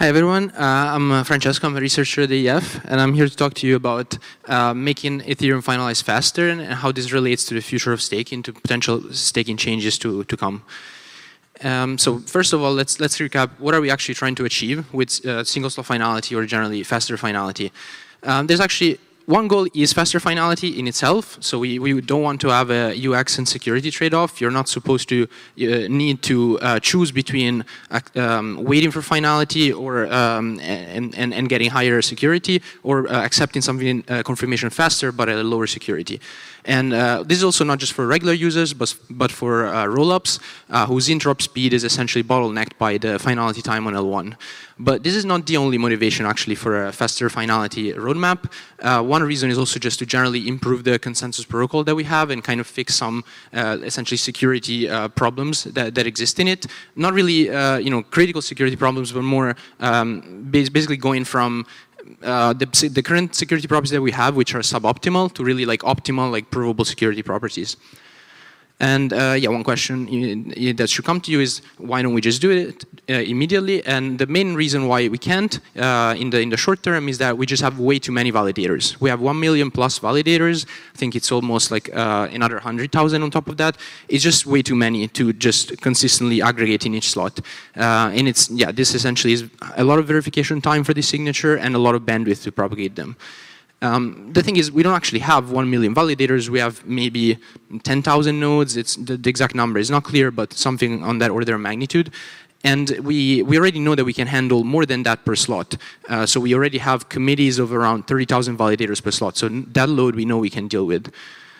Hi everyone, I'm Francesco, I'm a researcher at AEF, and I'm here to talk to you about making Ethereum finalize faster and how this relates to the future of staking, to potential staking changes to come. So first of all, let's recap what are we actually trying to achieve with single slot finality or generally faster finality. There's actually one goal is faster finality in itself. So we don't want to have a UX and security trade-off. You're not supposed to need to choose between waiting for finality or and getting higher security, or accepting something confirmation faster but at a lower security. And this is also not just for regular users, but for rollups whose interrupt speed is essentially bottlenecked by the finality time on L1. But this is not the only motivation actually for a faster finality roadmap. One reason is also just to generally improve the consensus protocol that we have and kind of fix some essentially security problems that exist in it. Not really critical security problems, but more basically going from the current security properties that we have, which are suboptimal, to really like optimal, like provable security properties. And yeah, one question that should come to you is, why don't we just do it immediately? And the main reason why we can't in the short term is that we just have way too many validators. We have 1 million plus validators. I think it's almost like another 100,000 on top of that. It's just way too many to just consistently aggregate in each slot. And it's, yeah, this essentially is a lot of verification time for the signature and a lot of bandwidth to propagate them. The thing is, we don't actually have 1 million validators. We have maybe 10,000 nodes. It's the exact number is not clear, but something on that order of magnitude. And we already know that we can handle more than that per slot. So we already have committees of around 30,000 validators per slot. So that load we know we can deal with.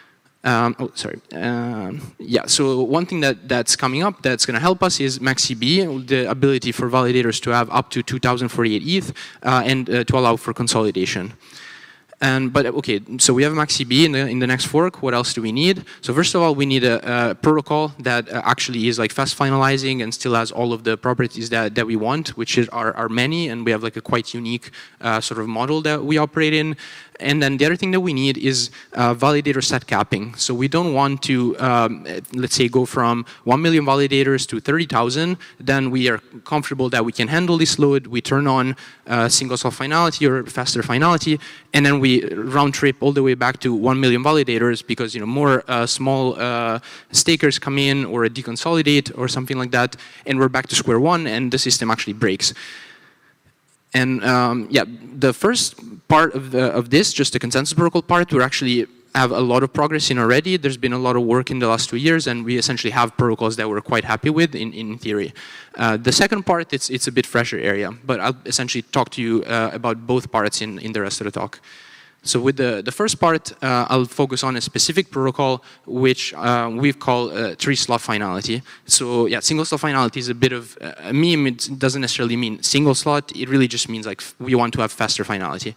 Yeah, so one thing that's coming up that's going to help us is MaxiB, the ability for validators to have up to 2048 ETH and to allow for consolidation. But okay, so we have MaxiB in the next fork. What else do we need? So first of all, we need a protocol that actually is like fast finalizing and still has all of the properties that we want, which are many, and we have like a quite unique sort of model that we operate in. And then the other thing that we need is validator set capping. So we don't want to, let's say, go from 1 million validators to 30,000. Then we are comfortable that we can handle this load. We turn on single slot finality or faster finality, and then we round trip all the way back to 1 million validators because more small stakers come in or deconsolidate or something like that, and we're back to square one, and the system actually breaks. And yeah, the first part of this, just the consensus protocol part, we actually have a lot of progress in already. There's been a lot of work in the last 2 years, and we essentially have protocols that we're quite happy with in theory. The second part, it's a bit fresher area, but I'll essentially talk to you about both parts in the rest of the talk. So with the first part, I'll focus on a specific protocol which we've called 3-slot finality. So yeah, single slot finality is a bit of a meme. It doesn't necessarily mean single slot. It really just means like we want to have faster finality.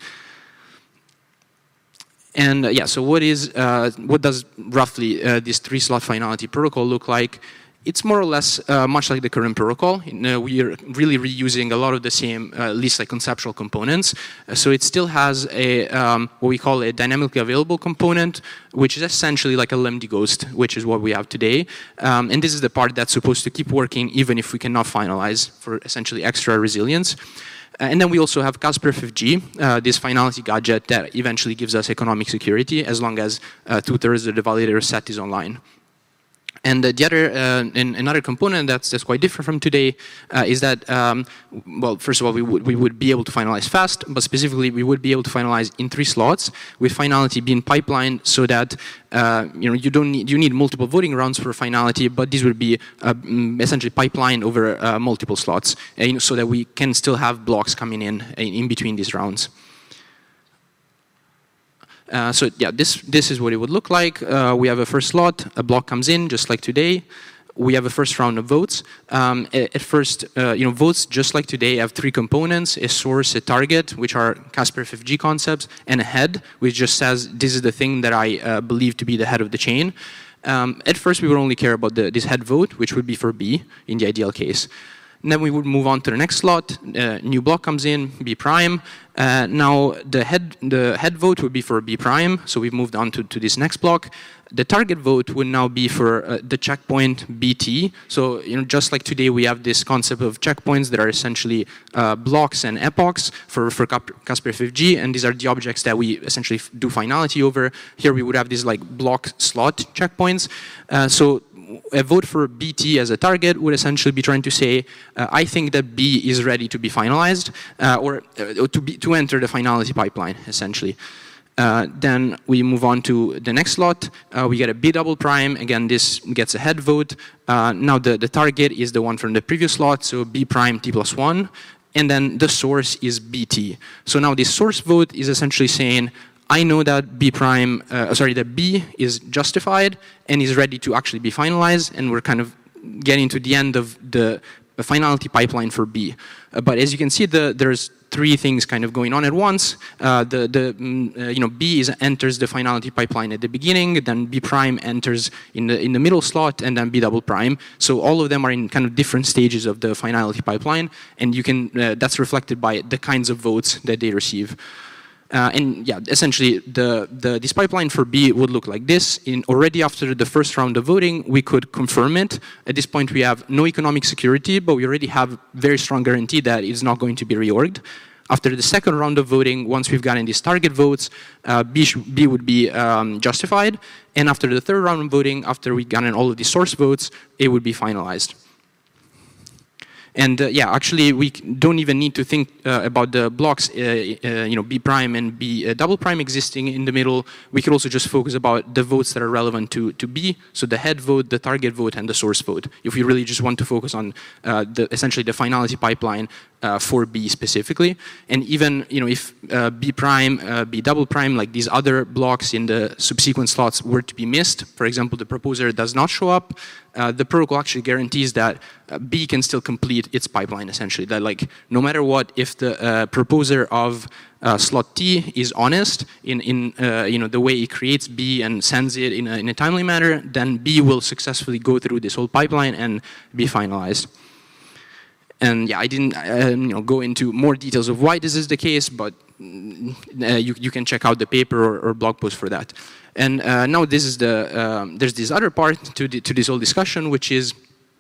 And yeah, so what does roughly this 3-slot finality protocol look like? It's more or less much like the current protocol. We are really reusing a lot of the same, at least like conceptual components. So it still has a what we call a dynamically available component, which is essentially like a Lemdy Ghost, which is what we have today. And this is the part that's supposed to keep working even if we cannot finalize, for essentially extra resilience. And then we also have Casper FFG, this finality gadget that eventually gives us economic security as long as 2/3 of the validator set is online. And the other, another component that's quite different from today is that, well, first of all, we would be able to finalize fast, but specifically we would be able to finalize in 3 slots with finality being pipelined so that you need multiple voting rounds for finality, but these would be essentially pipelined over multiple slots, so that we can still have blocks coming in between these rounds. So yeah, this is what it would look like. We have a first slot, a block comes in just like today. We have a first round of votes. At first, votes just like today have 3 components: a source, a target, which are Casper FFG concepts, and a head, which just says this is the thing that I believe to be the head of the chain. At first, we would only care about this head vote, which would be for B in the ideal case. and then we would move on to the next slot. New block comes in, B prime. Now the head vote would be for B prime, so we've moved on to this next block. The target vote would now be for the checkpoint BT. So just like today, we have this concept of checkpoints that are essentially blocks and epochs for Cassper FFG, and these are the objects that we essentially do finality over. Here we would have these like block slot checkpoints. So a vote for BT as a target would essentially be trying to say, I think that B is ready to be finalized, or to enter the finality pipeline, essentially. Then we move on to the next slot. We get a B double prime. Again, this gets a head vote. Now the target is the one from the previous slot, so B prime T plus 1. And then the source is BT. So now this source vote is essentially saying, I know that that B is justified and is ready to actually be finalized, and we're kind of getting to the end of the finality pipeline for B. But as you can see, there's three things kind of going on at once. B enters the finality pipeline at the beginning, then B prime enters in the middle slot, and then B double prime. So all of them are in kind of different stages of the finality pipeline, and you can that's reflected by the kinds of votes that they receive. And yeah, essentially, this pipeline for B would look like this. Already after the first round of voting, we could confirm it. At this point, we have no economic security, but we already have very strong guarantee that it's not going to be reorged. After the second round of voting, once we've gotten these target votes, B would be justified. And after the third round of voting, after we've gotten all of the source votes, it would be finalized. And yeah, actually, we don't even need to think about the blocks, B prime and B double prime existing in the middle. We could also just focus about the votes that are relevant to B, so the head vote, the target vote, and the source vote. If we really just want to focus on essentially the finality pipeline for B specifically, and even if B prime, B double prime, like these other blocks in the subsequent slots were to be missed, for example, the proposer does not show up, the protocol actually guarantees that B can still complete its pipeline, essentially. That like no matter what, if the proposer of slot T is honest in the way it creates B and sends it in a timely manner, then B will successfully go through this whole pipeline and be finalized. And yeah, I didn't go into more details of why this is the case, but you can check out the paper or blog post for that. And now this is there's this other part to this whole discussion, which is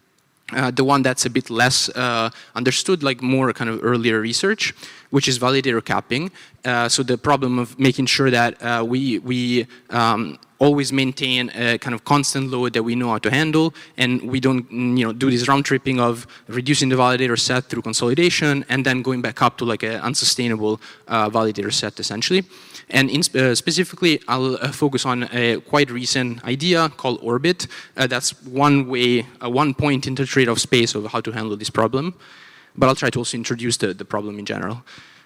the one that's a bit less understood, like more kind of earlier research, which is validator capping. So the problem of making sure that we always maintain a kind of constant load that we know how to handle, and we don't do this round tripping of reducing the validator set through consolidation and then going back up to like an unsustainable validator set, essentially. And specifically, I'll focus on a quite recent idea called Orbit. That's one way, one point in the trade-off space of how to handle this problem. But I'll try to also introduce the problem in general.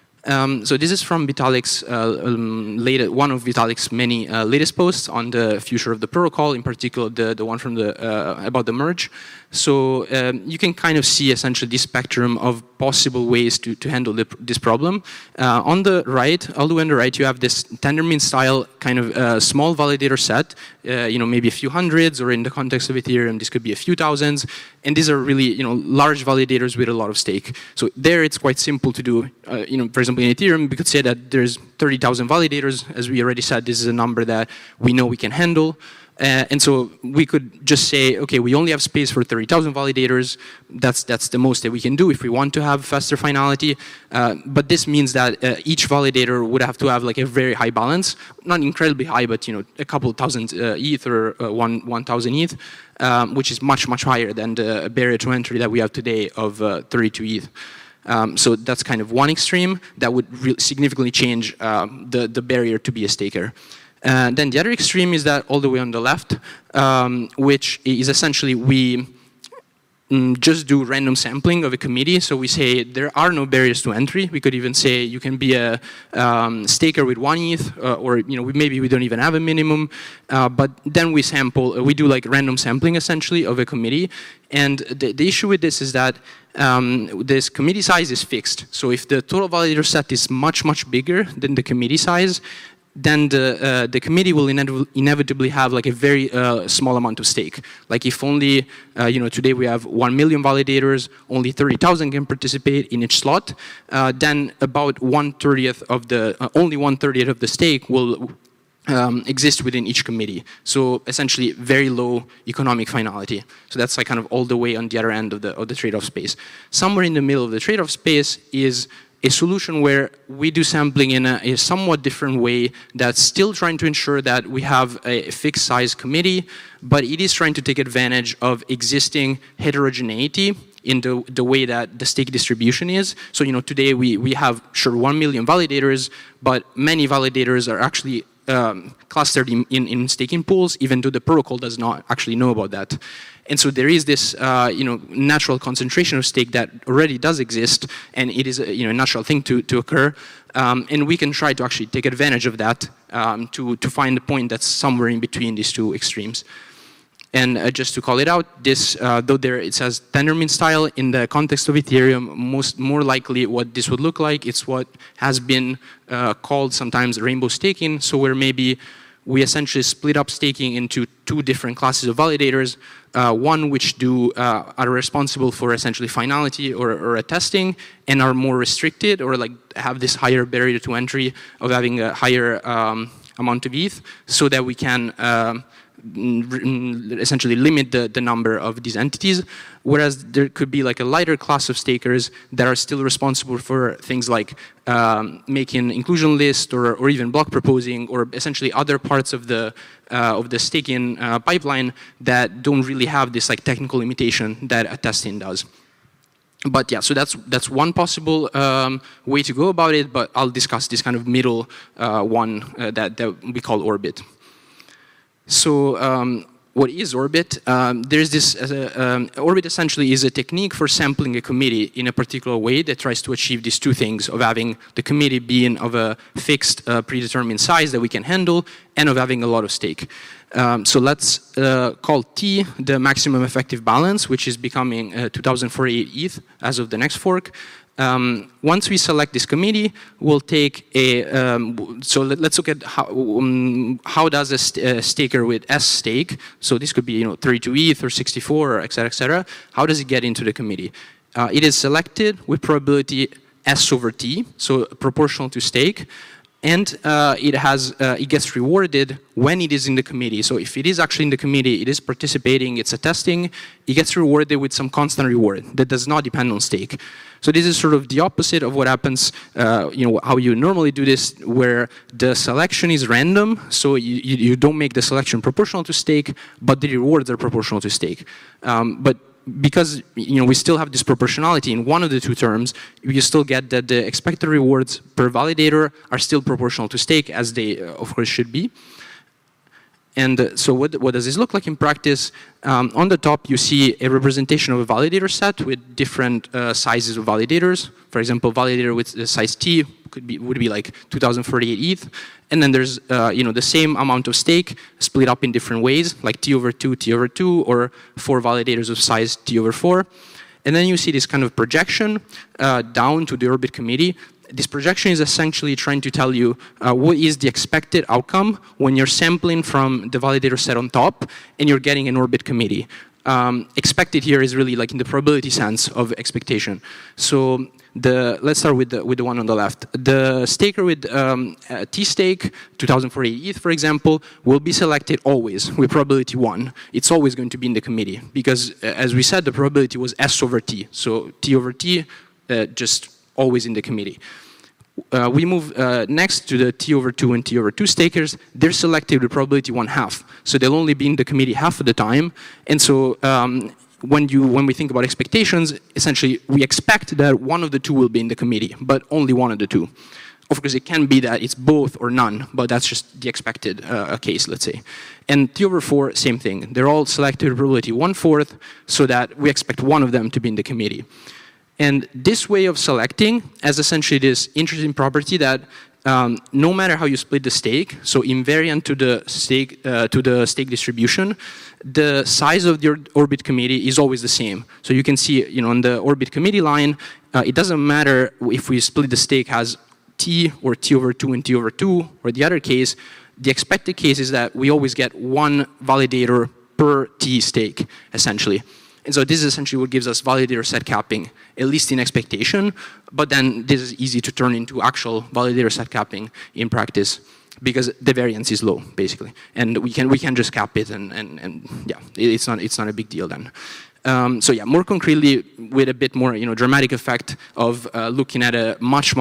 So this is from Vitalik's one of Vitalik's many latest posts on the future of the protocol, in particular the one from about the merge. So you can kind of see essentially this spectrum of possible ways to handle this problem. On the right, all the way on the right, you have this Tendermint style kind of small validator set, maybe a few hundreds, or in the context of Ethereum, this could be a few thousands. And these are really, large validators with a lot of stake. So there, it's quite simple to do. For example, in Ethereum, we could say that there's 30,000 validators. As we already said, this is a number that we know we can handle. And so we could just say, okay, we only have space for 30,000 validators. That's the most that we can do if we want to have faster finality. But this means that each validator would have to have like a very high balance, not incredibly high, but a couple thousand ETH or 1,000 ETH, which is much, much higher than the barrier to entry that we have today of 32 ETH. So that's kind of one extreme that would significantly change the barrier to be a staker. Then the other extreme is that all the way on the left, which is essentially we just do random sampling of a committee. So we say there are no barriers to entry. We could even say you can be a staker with 1 ETH, or maybe we don't even have a minimum. But then we sample. We do like random sampling essentially of a committee. And the issue with this is that this committee size is fixed. So if the total validator set is much, much bigger than the committee size, then the committee will inevitably have like a very small amount of stake. Like if only, today we have 1 million validators, only 30,000 can participate in each slot, then about only 1/30 of the stake will exist within each committee. So essentially very low economic finality. So that's like kind of all the way on the other end of the trade-off space. Somewhere in the middle of the trade-off space is a solution where we do sampling in a somewhat different way that's still trying to ensure that we have a fixed size committee, but it is trying to take advantage of existing heterogeneity in the way that the stake distribution is. So today we have 1 million validators, but many validators are actually clustered in staking pools, even though the protocol does not actually know about that. And so there is this, natural concentration of stake that already does exist, and it is a natural thing to occur. And we can try to actually take advantage of that to find a point that's somewhere in between these two extremes. And just to call it out, this, though there it says Tendermint style, in the context of Ethereum, more likely what this would look like, it's what has been called sometimes rainbow staking, so where maybe we essentially split up staking into two different classes of validators, one which are responsible for essentially finality or attesting, and are more restricted or like have this higher barrier to entry of having a higher amount of ETH, so that we can essentially limit the number of these entities, whereas there could be like a lighter class of stakers that are still responsible for things like making inclusion list or even block proposing, or essentially other parts of the staking pipeline that don't really have this like technical limitation that attesting does. But yeah, so that's one possible way to go about it, but I'll discuss this kind of middle one that we call Orbit. So what is Orbit? There's this, Orbit essentially is a technique for sampling a committee in a particular way that tries to achieve these two things, of having the committee being of a fixed predetermined size that we can handle, and of having a lot of stake. So let's call T the maximum effective balance, which is becoming 2048 ETH as of the next fork. Once we select this committee, we'll take a, so let's look at how does a staker with S stake, so this could be 32 ETH or 64 or et cetera, how does it get into the committee? It is selected with probability S over T, so proportional to stake, and it gets rewarded when it is in the committee. So if it is actually in the committee, it is participating, it's attesting, it gets rewarded with some constant reward that does not depend on stake. So this is sort of the opposite of what happens, how you normally do this, where the selection is random, so you don't make the selection proportional to stake, but the rewards are proportional to stake. But because we still have this proportionality in one of the two terms, you still get that the expected rewards per validator are still proportional to stake, as they of course should be. And so what does this look like in practice? On the top you see a representation of a validator set with different sizes of validators. For example, validator with the size T would be like 2048 ETH. And then there's the same amount of stake split up in different ways, like T over 2, T over 2, or 4 validators of size T over 4. And then you see this kind of projection down to the Orbit committee. This projection is essentially trying to tell you what is the expected outcome when you're sampling from the validator set on top and you're getting an Orbit committee. Expected here is really like in the probability sense of expectation. So let's start with the one on the left. The staker with T stake, 2048 ETH, for example, will be selected always with probability 1. It's always going to be in the committee because, as we said, the probability was S over T. So T over T, just always in the committee. We move next to the T over 2 and T over 2 stakers. They're selected with probability 1/2. So they'll only be in the committee half of the time. And so when we think about expectations, essentially we expect that one of the two will be in the committee, but only one of the two. Of course, it can be that it's both or none, but that's just the expected case, let's say. And T over 4, same thing. They're all selected with probability 1/4, so that we expect one of them to be in the committee. And this way of selecting has essentially this interesting property that no matter how you split the stake, so invariant to the stake distribution, the size of your Orbit committee is always the same. So you can see, on the Orbit committee line, it doesn't matter if we split the stake as T or T over 2 and T over 2, or the other case, the expected case is that we always get one validator per T stake, essentially. And so this is essentially what gives us validator set capping, at least in expectation, but then this is easy to turn into actual validator set capping in practice because the variance is low, basically. And we can just cap it and yeah, it's not a big deal then. So yeah, more concretely, with a bit more dramatic effect of looking at a much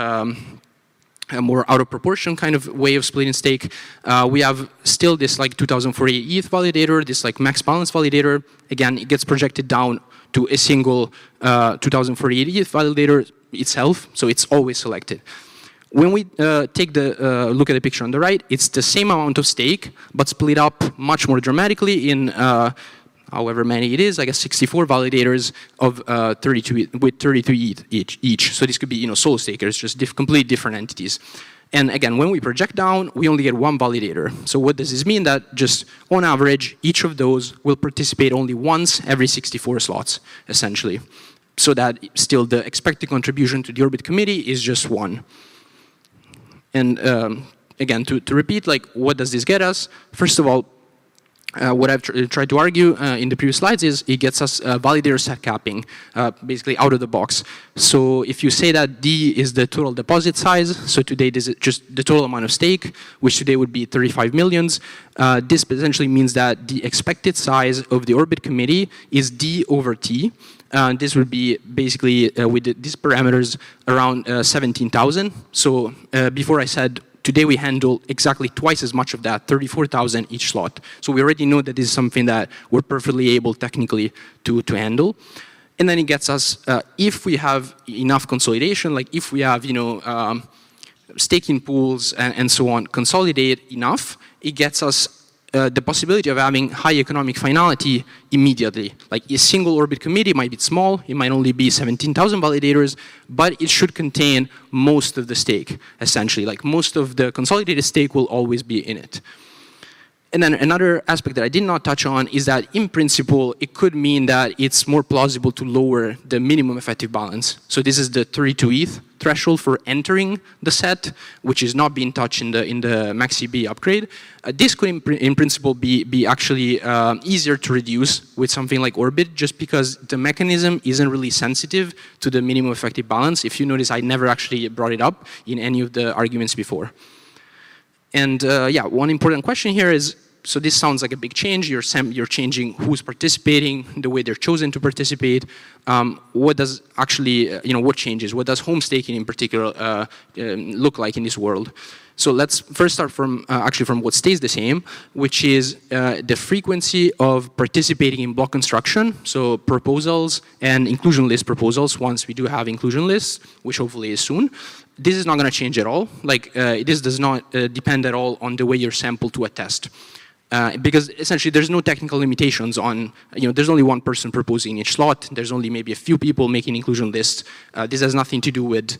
a more out of proportion kind of way of splitting stake. We have still this like 2048 ETH validator, this like max balance validator. Again, it gets projected down to a single 2048 ETH validator itself, so it's always selected. When we take the look at the picture on the right, it's the same amount of stake, but split up much more dramatically in however many it is, I guess 64 validators of 32 with 32 ETH each. So this could be solo stakers, just completely different entities. And again, when we project down, we only get one validator. So what does this mean? That just on average, each of those will participate only once every 64 slots, essentially. So that still the expected contribution to the Orbit committee is just one. And again, to repeat, like, what does this get us? First of all, what I've tried to argue in the previous slides is it gets us validator set capping, basically out of the box. So if you say that D is the total deposit size, so today this is just the total amount of stake, which today would be 35 millions, this potentially means that the expected size of the Orbit committee is D over T. This would be basically, with these parameters, around 17,000. So before I said, today we handle exactly twice as much of that, 34,000 each slot. So we already know that this is something that we're perfectly able technically to handle. And then it gets us, if we have enough consolidation, like if we have staking pools and so on, consolidate enough, it gets us the possibility of having high economic finality immediately. Like a single Orbit committee might be small, it might only be 17,000 validators, but it should contain most of the stake, essentially. Like most of the consolidated stake will always be in it. And then another aspect that I did not touch on is that in principle, it could mean that it's more plausible to lower the minimum effective balance. So this is the 32 ETH threshold for entering the set, which is not being touched in the MaxCB upgrade. This could in principle be actually easier to reduce with something like Orbit, just because the mechanism isn't really sensitive to the minimum effective balance. If you notice, I never actually brought it up in any of the arguments before. And yeah, one important question here is, so this sounds like a big change. You're changing who's participating, the way they're chosen to participate. What does actually, what changes? What does home staking in particular look like in this world? So let's first start from actually from what stays the same, which is the frequency of participating in block construction. So proposals and inclusion list proposals, once we do have inclusion lists, which hopefully is soon. This is not going to change at all. Like this does not depend at all on the way you're sampled to a test. Because essentially there's no technical limitations on, there's only one person proposing each slot. There's only maybe a few people making inclusion lists. This has nothing to do with,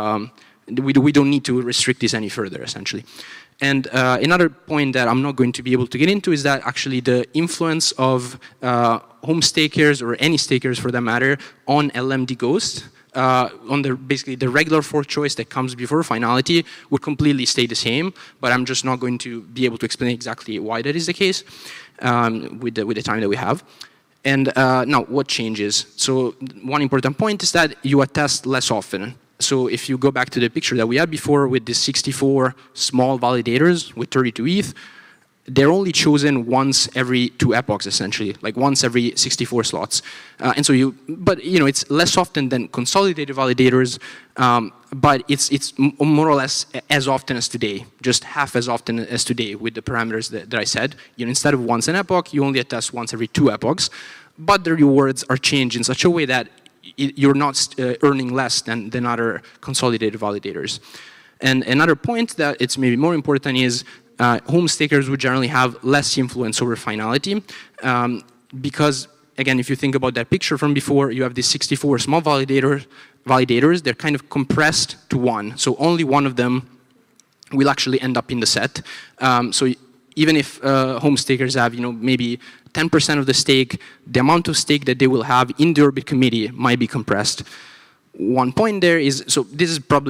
we don't need to restrict this any further, essentially. And another point that I'm not going to be able to get into is that actually the influence of home stakers, or any stakers for that matter, on LMD Ghost, on basically the regular fork choice that comes before finality would completely stay the same, but I'm just not going to be able to explain exactly why that is the case with the time that we have. And now, what changes? So one important point is that you attest less often. So if you go back to the picture that we had before with the 64 small validators with 32 ETH, they're only chosen once every 2 epochs, essentially, like once every 64 slots. And so but it's less often than consolidated validators, but it's more or less as often as today, just half as often as today with the parameters that I said. Instead of once an epoch, you only attest once every 2 epochs, but the rewards are changed in such a way that you're not earning less than other consolidated validators. And another point that it's maybe more important is home stakers would generally have less influence over finality because, again, if you think about that picture from before, you have these 64 small validators, they're kind of compressed to one. So only one of them will actually end up in the set. So even if home stakers have, maybe 10% of the stake, the amount of stake that they will have in the Orbit committee might be compressed. One point there is, so this is probably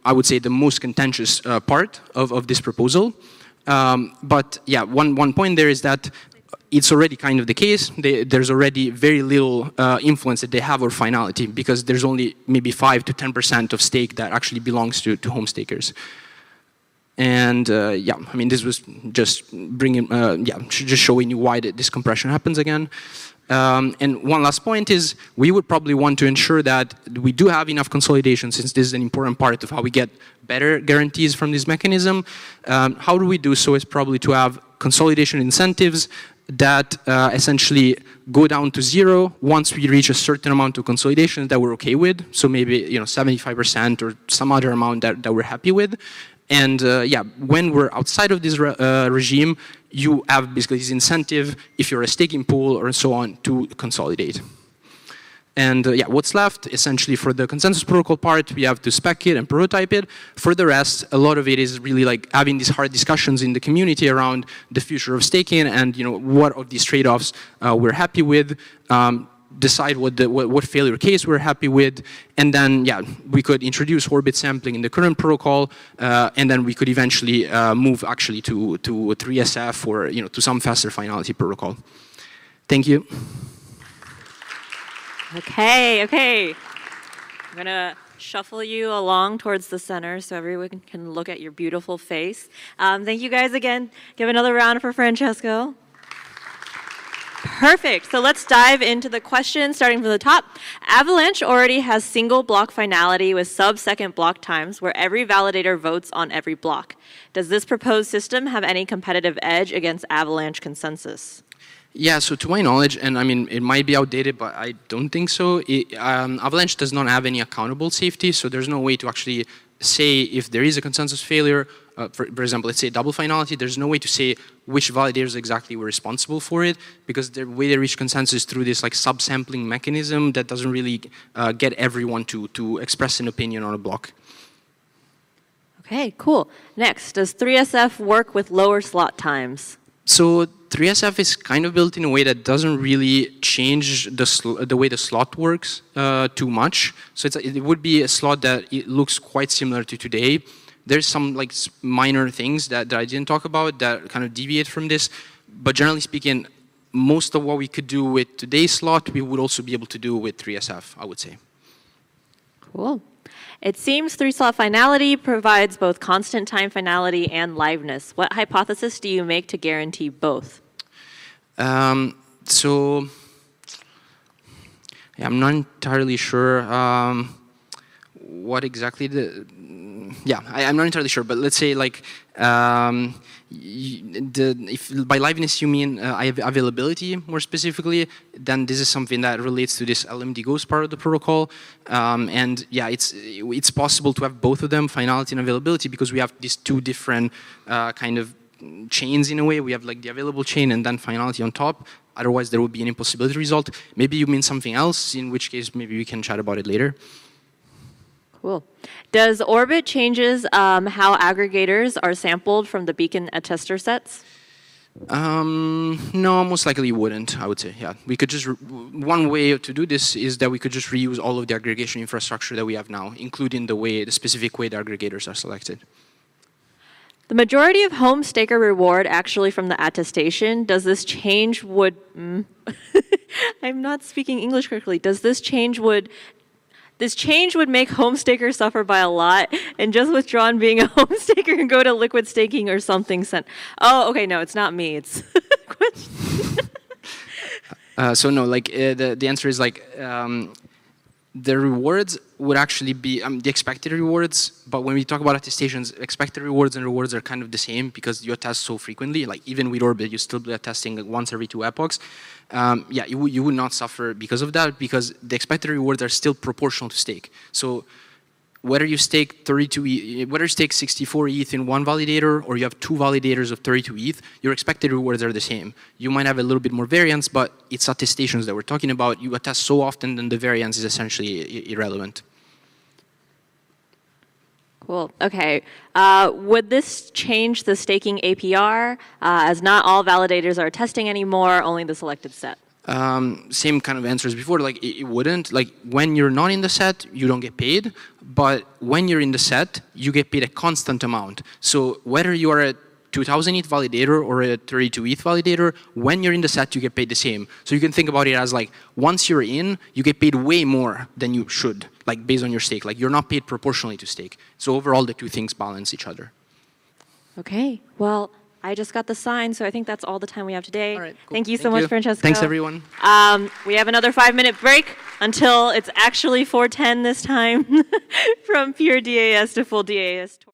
I would say, the most contentious part of this proposal. But yeah, one point there is that it's already kind of the case. There's already very little influence that they have over finality, because there's only maybe 5 to 10% of stake that actually belongs to home stakers. And yeah, I mean, this was just bringing, just showing you why this compression happens again. And one last point is, we would probably want to ensure that we do have enough consolidation, since this is an important part of how we get better guarantees from this mechanism. How do we do so is probably to have consolidation incentives that essentially go down to 0 once we reach a certain amount of consolidation that we're okay with. So maybe 75% or some other amount that we're happy with. And yeah, when we're outside of this regime, you have basically this incentive, if you're a staking pool or so on, to consolidate. And yeah, what's left, essentially, for the consensus protocol part, we have to spec it and prototype it. For the rest, a lot of it is really like having these hard discussions in the community around the future of staking and what of these trade-offs we're happy with. Decide what failure case we're happy with, and then yeah, we could introduce orbit sampling in the current protocol, and then we could eventually move actually to 3SF or to some faster finality protocol. Thank you. Okay. I'm gonna shuffle you along towards the center so everyone can look at your beautiful face. Thank you guys again. Give another round for Francesco. Perfect. So let's dive into the questions, starting from the top. Avalanche already has single block finality with sub-second block times where every validator votes on every block. Does this proposed system have any competitive edge against Avalanche consensus? Yeah, so to my knowledge, and I mean, it might be outdated, but I don't think so. Avalanche does not have any accountable safety, so there's no way to actually say if there is a consensus failure, for example, let's say double finality, there's no way to say which validators exactly were responsible for it, because the way they reach consensus through this like subsampling mechanism that doesn't really get everyone to express an opinion on a block. Okay, cool. Next, does 3SF work with lower slot times? So 3SF is kind of built in a way that doesn't really change the way the slot works too much. So it would be a slot that it looks quite similar to today. There's some like minor things that I didn't talk about that kind of deviate from this. But generally speaking, most of what we could do with today's slot, we would also be able to do with 3SF, I would say. Cool. It seems 3-slot finality provides both constant time finality and liveness. What hypothesis do you make to guarantee both? So yeah, I'm not entirely sure what exactly I'm not entirely sure, but let's say like if by liveness you mean availability more specifically, then this is something that relates to this LMD Ghost part of the protocol. And yeah, it's possible to have both of them, finality and availability, because we have these two different kind of chains in a way. We have like the available chain and then finality on top. Otherwise, there would be an impossibility result. Maybe you mean something else, in which case maybe we can chat about it later. Cool. Does Orbit changes how aggregators are sampled from the Beacon attester sets? No, most likely you wouldn't, I would say. Yeah, we could just, one way to do this is that we could just reuse all of the aggregation infrastructure that we have now, including the specific way the aggregators are selected. The majority of home staker reward actually from the attestation. Does this change would, I'm not speaking English correctly. Does this change would make home stakers suffer by a lot and just withdraw being a home staker and go to liquid staking or something. Oh, okay, no, it's not me. It's a question. So no, like the answer is like the rewards would actually be the expected rewards, but when we talk about attestations, expected rewards and rewards are kind of the same because you attest so frequently. Like even with Orbit, you still be attesting like once every 2 epochs. Yeah, you would not suffer because of that, because the expected rewards are still proportional to stake. So whether you stake 64 ETH in one validator or you have 2 validators of 32 ETH, your expected rewards are the same. You might have a little bit more variance, but it's attestations that we're talking about. You attest so often, then the variance is essentially irrelevant. Cool. Okay. Would this change the staking APR, as not all validators are testing anymore, only the selected set? Same kind of answers before. Like it wouldn't. Like when you're not in the set, you don't get paid. But when you're in the set, you get paid a constant amount. So whether you are a 2000 ETH validator or a 32 ETH validator, when you're in the set, you get paid the same. So you can think about it as like once you're in, you get paid way more than you should, like based on your stake. Like you're not paid proportionally to stake. So overall, the two things balance each other. Okay. Well, I just got the sign, so I think that's all the time we have today. All right, cool. Thank you so much, Francesco. Thanks, everyone. We have another 5-minute break until it's actually 4:10 this time from pure DAS to full DAS.